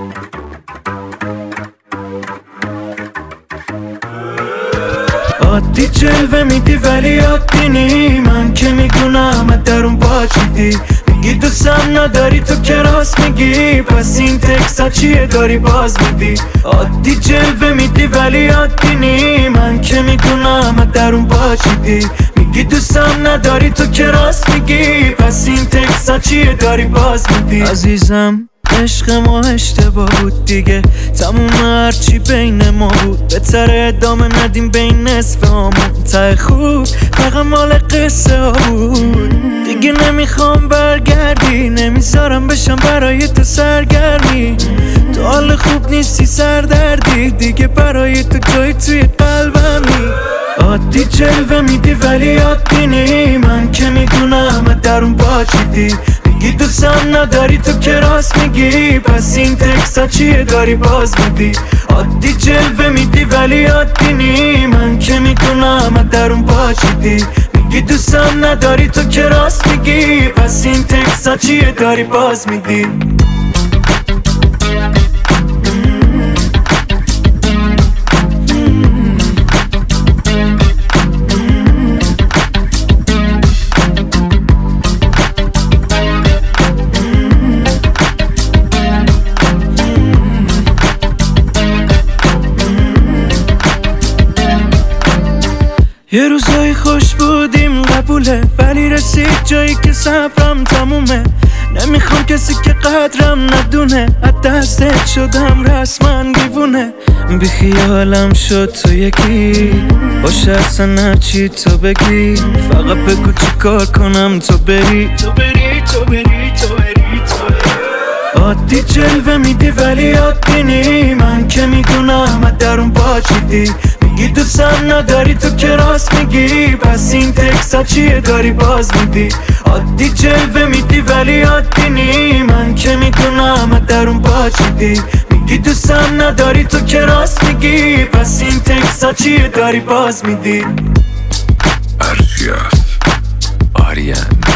عادی جلوه میدی ولی عادی نی، من که میدونم درون پاچیدی. میگی دوستم نداری تو که راست میگی، پس این تکسا چیه داری باز میدی. عادی جلوه میدی ولی عادی نی، من که میدونم درون پاچیدی. میگی دوستم نداری تو که راست میگی، پس این تکسا چیه داری باز میدی. عزیزم عشق ما اشتباه بود دیگه، تموم هرچی بین ما بود. بهتر ادامه ندیم بین نصف همون، ته خوب فقط مال قصه ها بود. دیگه نمیخوام برگردی، نمیذارم بشم برای تو سرگرمی. تو حال خوب نیستی سردردی، دیگه برای تو جای توی قلبمی. عادی جلوه میدی ولی عادی نی، من که میدونم درون پاچیدی. میگی دوستم نداری تو که راست میگی، پس این تکسا چیه داری باز میدی. عادی جلوه میدی ولی عادی نی، من که میدونم درون پاچیدی. میگی دوستم نداری تو که راست میگی، پس این تکسا چیه داری باز میدی. یه روزای خوش بودیم قبوله، ولی رسید جایی که صبرم تمومه. نمیخوام کسی که قدرم ندونه، از دستت شدم رسما دیوونه. بی خیالم شد تو یکی، باشه اصلا هرچی تو بگی. فقط بگو چی کار کنم تو بری. عادی جلوه میدی ولی عادی نی، من که میدونم درون پاچیدی. میگی دوستم نداری تو که راست میگی، پس این تکسا چیه داری باز میدی. عادی جلوه میدی ولی عادی نی، من که میدونم درون پاچیدی. میگی دوستم نداری تو که راست میگی، پس این تکسا چیه داری باز میدی. ارشیاس آریان